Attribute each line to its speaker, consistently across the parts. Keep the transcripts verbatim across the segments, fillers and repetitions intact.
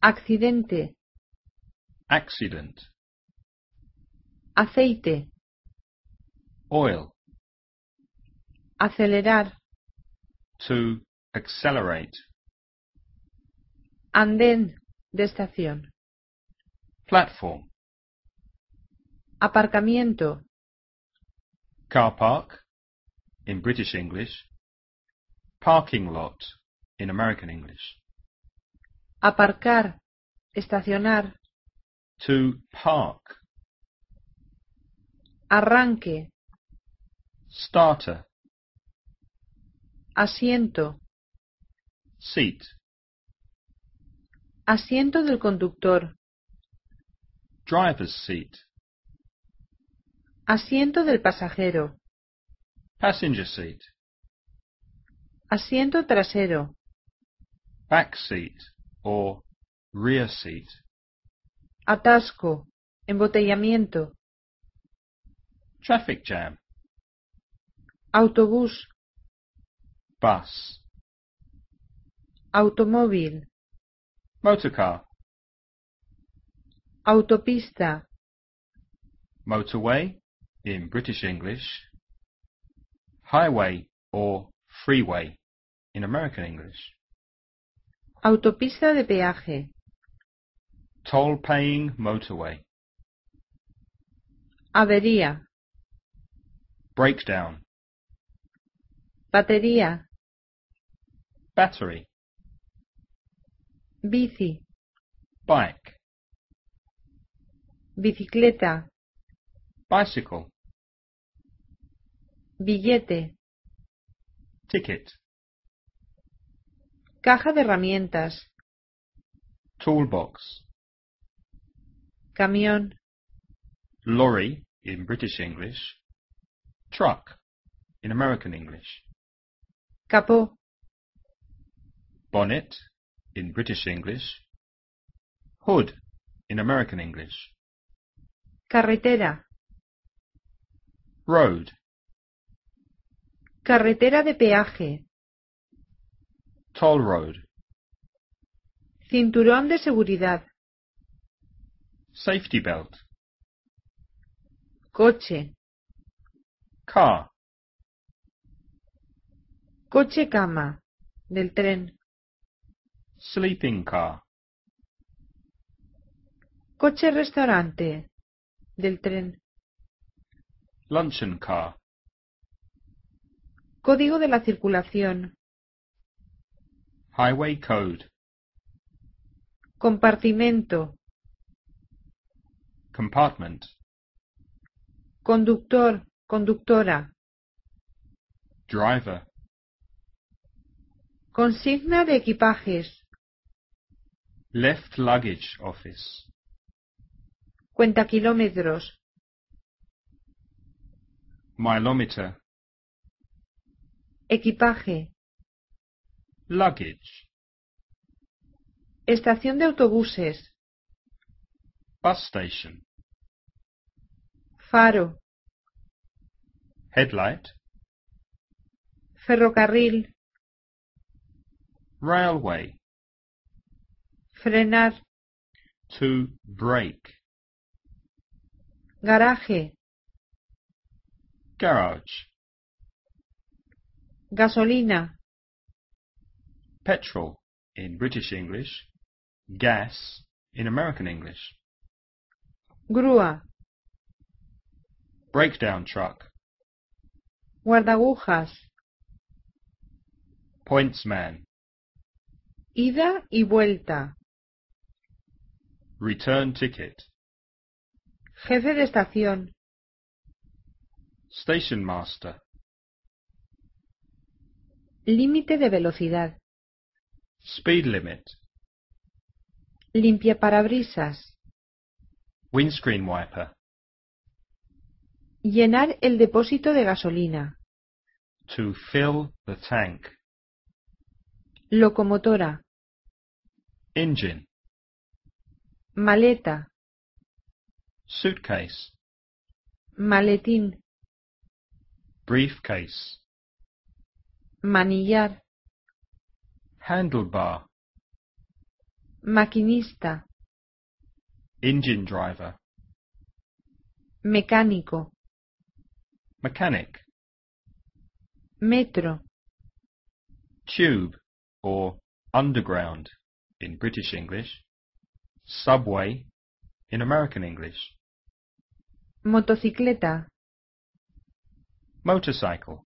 Speaker 1: Accidente.
Speaker 2: Accident.
Speaker 1: Aceite.
Speaker 2: Oil.
Speaker 1: Acelerar.
Speaker 2: To accelerate.
Speaker 1: Andén de estación.
Speaker 2: Platform.
Speaker 1: Aparcamiento.
Speaker 2: Car park in British English. Parking lot in American English.
Speaker 1: Aparcar. Estacionar.
Speaker 2: To park.
Speaker 1: Arranque.
Speaker 2: Starter.
Speaker 1: Asiento.
Speaker 2: Seat.
Speaker 1: Asiento del conductor.
Speaker 2: Driver's seat.
Speaker 1: Asiento del pasajero.
Speaker 2: Passenger seat.
Speaker 1: Asiento trasero.
Speaker 2: Back seat or rear seat.
Speaker 1: Atasco. Embotellamiento.
Speaker 2: Traffic jam.
Speaker 1: Autobús.
Speaker 2: Bus.
Speaker 1: Automóvil.
Speaker 2: Motorcar.
Speaker 1: Autopista.
Speaker 2: Motorway in British English. Highway or freeway in American English.
Speaker 1: Autopista de peaje.
Speaker 2: Toll-paying motorway.
Speaker 1: Avería.
Speaker 2: Breakdown.
Speaker 1: Batería.
Speaker 2: Battery.
Speaker 1: Bici.
Speaker 2: Bike.
Speaker 1: Bicicleta.
Speaker 2: Bicycle.
Speaker 1: Billete.
Speaker 2: Ticket.
Speaker 1: Caja de herramientas.
Speaker 2: Toolbox.
Speaker 1: Camión.
Speaker 2: Lorry in British English. Truck in American English.
Speaker 1: Capó.
Speaker 2: Bonnet in British English. Hood in American English.
Speaker 1: Carretera.
Speaker 2: Road.
Speaker 1: Carretera de peaje.
Speaker 2: Toll road.
Speaker 1: Cinturón de seguridad.
Speaker 2: Safety belt.
Speaker 1: Coche.
Speaker 2: Car.
Speaker 1: Coche cama. Del tren.
Speaker 2: Sleeping car.
Speaker 1: Coche restaurante. Del tren.
Speaker 2: Luncheon car.
Speaker 1: Código de la circulación.
Speaker 2: Highway code.
Speaker 1: Compartimento.
Speaker 2: Compartment.
Speaker 1: Conductor. Conductora.
Speaker 2: Driver.
Speaker 1: Consigna de equipajes.
Speaker 2: Left luggage office.
Speaker 1: Cuenta kilómetros.
Speaker 2: Milometer.
Speaker 1: Equipaje.
Speaker 2: Luggage.
Speaker 1: Estación de autobuses.
Speaker 2: Bus station.
Speaker 1: Faro.
Speaker 2: Headlight.
Speaker 1: Ferrocarril.
Speaker 2: Railway.
Speaker 1: Frenar.
Speaker 2: To brake.
Speaker 1: Garaje.
Speaker 2: Garage.
Speaker 1: Gasolina.
Speaker 2: Petrol in British English. Gas in American English.
Speaker 1: Grúa.
Speaker 2: Breakdown truck.
Speaker 1: Guardagujas.
Speaker 2: Pointsman.
Speaker 1: Ida y vuelta.
Speaker 2: Return ticket.
Speaker 1: Jefe de estación.
Speaker 2: Station master.
Speaker 1: Límite de velocidad.
Speaker 2: Speed limit.
Speaker 1: Limpiaparabrisas.
Speaker 2: Windscreen wiper.
Speaker 1: Llenar el depósito de gasolina.
Speaker 2: To fill the tank.
Speaker 1: Locomotora.
Speaker 2: Engine.
Speaker 1: Maleta.
Speaker 2: Suitcase.
Speaker 1: Maletín.
Speaker 2: Briefcase.
Speaker 1: Manillar.
Speaker 2: Handlebar.
Speaker 1: Maquinista.
Speaker 2: engine driver,
Speaker 1: Mecánico.
Speaker 2: mechanic,
Speaker 1: Metro.
Speaker 2: tube or underground in British English, subway in American English,
Speaker 1: Motocicleta.
Speaker 2: motorcycle,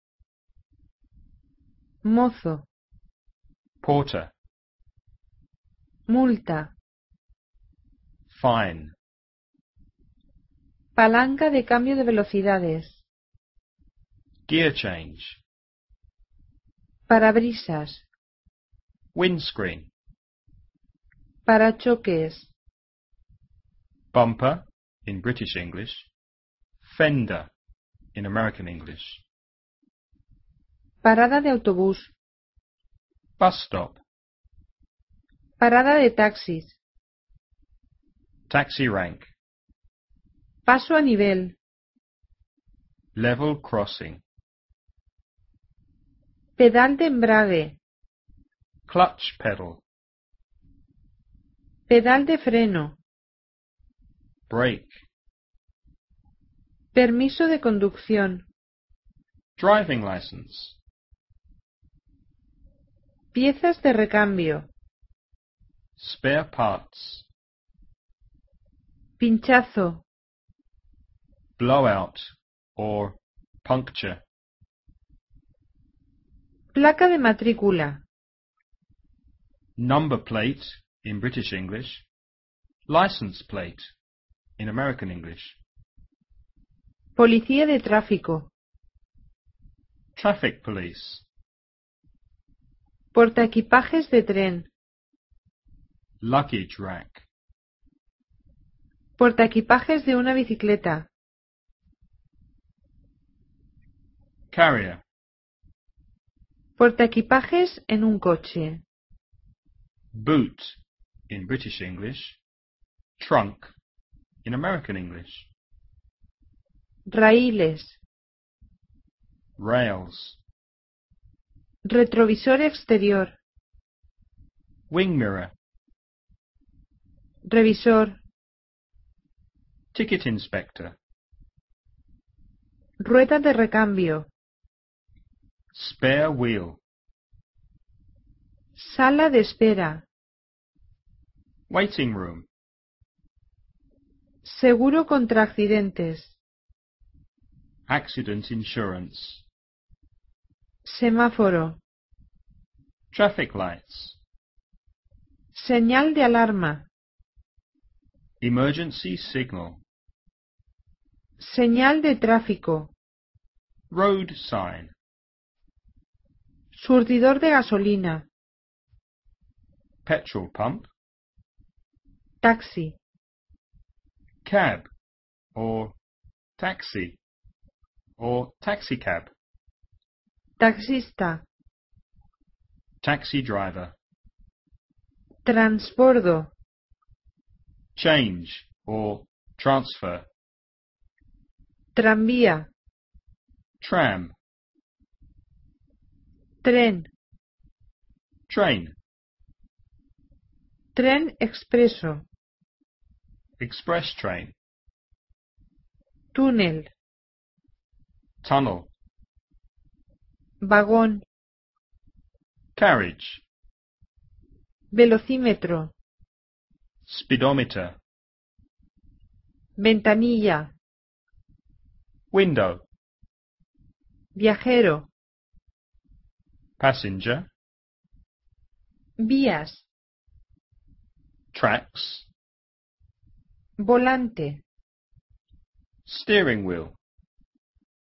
Speaker 1: Mozo.
Speaker 2: porter,
Speaker 1: Multa.
Speaker 2: fine,
Speaker 1: Palanca de cambio de velocidades.
Speaker 2: gear change,
Speaker 1: Parabrisas.
Speaker 2: windscreen,
Speaker 1: Parachoques.
Speaker 2: bumper in British English, fender in American English,
Speaker 1: Parada de autobús.
Speaker 2: bus stop,
Speaker 1: Parada de taxis.
Speaker 2: taxi rank,
Speaker 1: Paso a nivel.
Speaker 2: level crossing,
Speaker 1: Pedal de embrague.
Speaker 2: clutch pedal,
Speaker 1: Pedal de freno.
Speaker 2: brake,
Speaker 1: Permiso de conducción.
Speaker 2: driving license,
Speaker 1: Piezas de recambio.
Speaker 2: spare parts,
Speaker 1: Pinchazo.
Speaker 2: blowout or puncture,
Speaker 1: Placa de matrícula.
Speaker 2: number plate in British English, license plate in American English,
Speaker 1: Policía de tráfico.
Speaker 2: traffic police,
Speaker 1: Portaequipajes de tren.
Speaker 2: luggage rack,
Speaker 1: Portaequipajes de una bicicleta.
Speaker 2: carrier,
Speaker 1: Portaequipajes en un coche.
Speaker 2: boot in British English, trunk in American English,
Speaker 1: Raíles.
Speaker 2: rails,
Speaker 1: Retrovisor exterior.
Speaker 2: wing mirror,
Speaker 1: Revisor.
Speaker 2: ticket inspector,
Speaker 1: Rueda de recambio.
Speaker 2: spare wheel,
Speaker 1: Sala de espera.
Speaker 2: waiting room,
Speaker 1: Seguro contra accidentes.
Speaker 2: accident insurance,
Speaker 1: Semáforo.
Speaker 2: traffic lights,
Speaker 1: Señal de alarma.
Speaker 2: emergency signal,
Speaker 1: Señal de tráfico.
Speaker 2: road sign,
Speaker 1: Surtidor de gasolina.
Speaker 2: petrol pump,
Speaker 1: Taxi.
Speaker 2: cab or taxi or taxicab,
Speaker 1: Taxista.
Speaker 2: taxi driver,
Speaker 1: Transbordo.
Speaker 2: change or transfer,
Speaker 1: Tranvía.
Speaker 2: tram,
Speaker 1: Tren.
Speaker 2: train,
Speaker 1: Tren expreso.
Speaker 2: express train,
Speaker 1: Túnel.
Speaker 2: tunnel,
Speaker 1: Vagón.
Speaker 2: carriage,
Speaker 1: Velocímetro.
Speaker 2: speedometer,
Speaker 1: Ventanilla.
Speaker 2: window,
Speaker 1: Viajero.
Speaker 2: passenger,
Speaker 1: Vías.
Speaker 2: tracks,
Speaker 1: Volante.
Speaker 2: steering wheel,